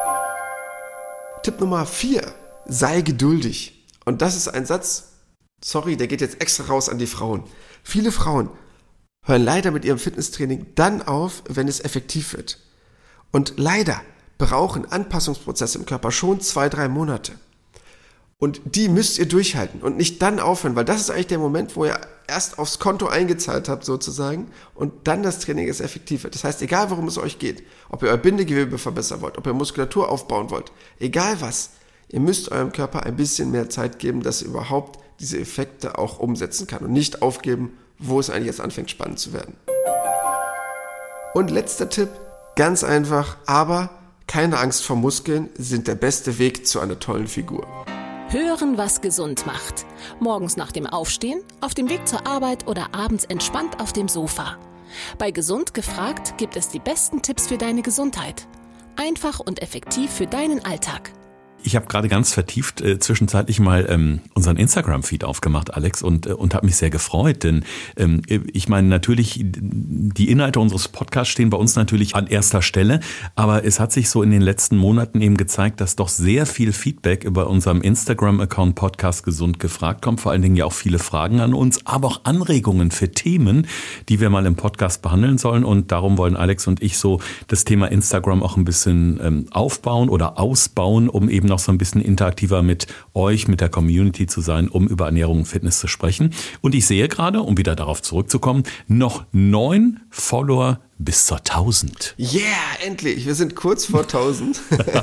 Tipp Nummer vier, sei geduldig. Und das ist ein Satz, sorry, der geht jetzt extra raus an die Frauen. Viele Frauen hören leider mit ihrem Fitnesstraining dann auf, wenn es effektiv wird. Und leider brauchen Anpassungsprozesse im Körper schon zwei, drei Monate. Und die müsst ihr durchhalten und nicht dann aufhören, weil das ist eigentlich der Moment, wo ihr erst aufs Konto eingezahlt habt sozusagen und dann das Training ist effektiv wird. Das heißt, egal worum es euch geht, ob ihr euer Bindegewebe verbessern wollt, ob ihr Muskulatur aufbauen wollt, egal was, ihr müsst eurem Körper ein bisschen mehr Zeit geben, dass er überhaupt diese Effekte auch umsetzen kann und nicht aufgeben, wo es eigentlich jetzt anfängt spannend zu werden. Und letzter Tipp, ganz einfach, aber keine Angst vor Muskeln sind der beste Weg zu einer tollen Figur. Hören, was gesund macht. Morgens nach dem Aufstehen, auf dem Weg zur Arbeit oder abends entspannt auf dem Sofa. Bei Gesund gefragt gibt es die besten Tipps für deine Gesundheit. Einfach und effektiv für deinen Alltag. Ich habe gerade ganz vertieft äh, zwischenzeitlich mal ähm, unseren Instagram-Feed aufgemacht, Alex, und äh, und habe mich sehr gefreut, denn ähm, ich meine natürlich, die Inhalte unseres Podcasts stehen bei uns natürlich an erster Stelle, aber es hat sich so in den letzten Monaten eben gezeigt, dass doch sehr viel Feedback über unserem Instagram-Account Podcast Gesund gefragt kommt, vor allen Dingen ja auch viele Fragen an uns, aber auch Anregungen für Themen, die wir mal im Podcast behandeln sollen, und darum wollen Alex und ich so das Thema Instagram auch ein bisschen ähm, aufbauen oder ausbauen, um eben noch so ein bisschen interaktiver mit euch, mit der Community zu sein, um über Ernährung und Fitness zu sprechen. Und ich sehe gerade, um wieder darauf zurückzukommen, noch neun Follower bis zur tausend. Yeah, endlich. Wir sind kurz vor tausend.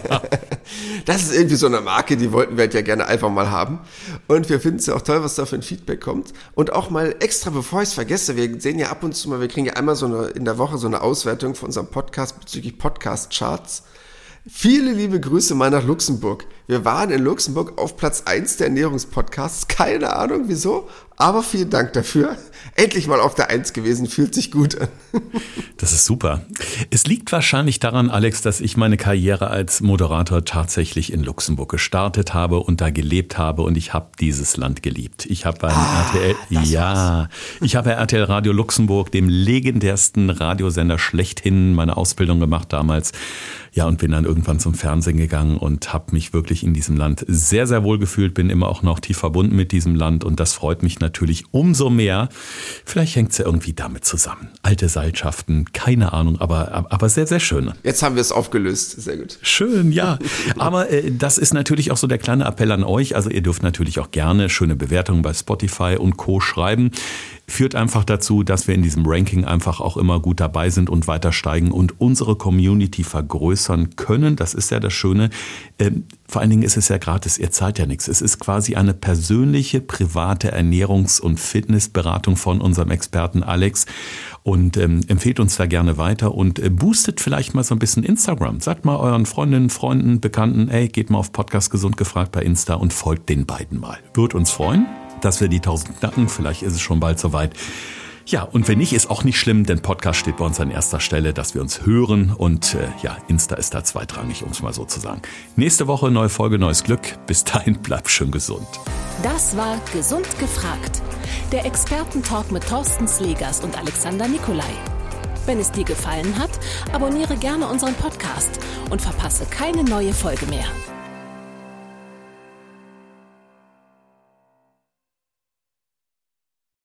Das ist irgendwie so eine Marke, die wollten wir halt ja gerne einfach mal haben. Und wir finden es ja auch toll, was da für ein Feedback kommt. Und auch mal extra, bevor ich es vergesse, wir sehen ja ab und zu mal, wir kriegen ja einmal so eine, in der Woche so eine Auswertung von unserem Podcast bezüglich Podcast-Charts. Viele liebe Grüße mal nach Luxemburg. Wir waren in Luxemburg auf Platz eins der Ernährungspodcasts. Keine Ahnung wieso, aber vielen Dank dafür. Endlich mal auf der eins gewesen, fühlt sich gut an. Das ist super. Es liegt wahrscheinlich daran, Alex, dass ich meine Karriere als Moderator tatsächlich in Luxemburg gestartet habe und da gelebt habe, und ich habe dieses Land geliebt. Ich habe beim ah, R T L, ja, ich habe bei R T L Radio Luxemburg, dem legendärsten Radiosender schlechthin, meine Ausbildung gemacht damals. Ja, und bin dann irgendwann zum Fernsehen gegangen und habe mich wirklich in diesem Land sehr, sehr wohl gefühlt, bin immer auch noch tief verbunden mit diesem Land, und das freut mich natürlich umso mehr. Vielleicht hängt es ja irgendwie damit zusammen. Alte Seilschaften, keine Ahnung, aber, aber sehr, sehr schön. Jetzt haben wir es aufgelöst, sehr gut. Schön, ja. Aber äh, das ist natürlich auch so der kleine Appell an euch. Also ihr dürft natürlich auch gerne schöne Bewertungen bei Spotify und Co. schreiben. Führt einfach dazu, dass wir in diesem Ranking einfach auch immer gut dabei sind und weiter steigen und unsere Community vergrößern können. Das ist ja das Schöne. Ähm, vor allen Dingen ist es ja gratis, ihr zahlt ja nichts. Es ist quasi eine persönliche, private Ernährungs- und Fitnessberatung von unserem Experten Alex. Und ähm, empfehlt uns da gerne weiter und äh, boostet vielleicht mal so ein bisschen Instagram. Sagt mal euren Freundinnen, Freunden, Bekannten, ey, geht mal auf Podcast Gesund gefragt bei Insta und folgt den beiden mal. Würde uns freuen, dass wir die tausend knacken. Vielleicht ist es schon bald soweit. Ja, und wenn nicht, ist auch nicht schlimm, denn Podcast steht bei uns an erster Stelle, dass wir uns hören, und äh, ja, Insta ist da zweitrangig, um es mal so zu sagen. Nächste Woche neue Folge, neues Glück. Bis dahin, bleibt schön gesund. Das war Gesund gefragt. Der Expertentalk mit Thorsten Slegers und Alexander Nikolai. Wenn es dir gefallen hat, abonniere gerne unseren Podcast und verpasse keine neue Folge mehr.